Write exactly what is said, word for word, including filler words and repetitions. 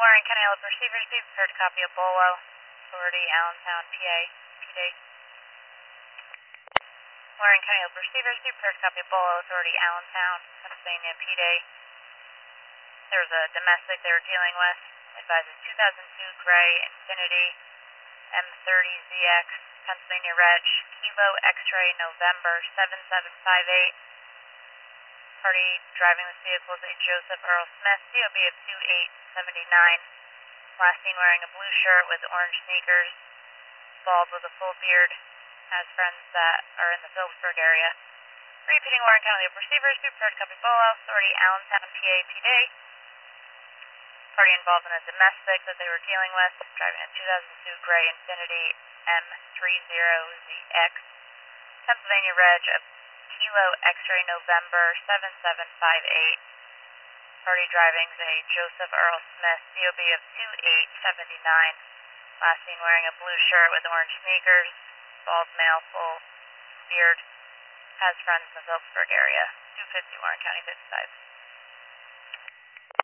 Warren County L Receivers, be prepared to copy a Bolo, Authority, Allentown, P A, P D. Warren County L Receivers, be prepared to copy a Bolo, Authority, Allentown, Pennsylvania, P D. There was a domestic they were dealing with. Advises two thousand two Gray Infinity M thirty Z X, Pennsylvania Reg, Kilo X-ray November seven seven five eight. Party driving this vehicle is a Joseph Earl Smith, C O B of two eight seven nine. Last seen wearing a blue shirt with orange sneakers, bald with a full beard, has friends that are in the Phillipsburg area. Repeating Warren County Receivers, be prepared to copy Bolo, Authority, Allentown, P A, P D. Party involved in a domestic that they were dealing with, driving a two thousand two Gray Infinity M thirty Z X, Pennsylvania Reg of Kilo X-ray November seven seven five eight. Party driving is a Joseph Earl Smith, C O B of two eight seven nine. Last seen wearing a blue shirt with orange sneakers, bald male, full beard, has friends in the Phillipsburg area. two fifty Warren County fifty-five.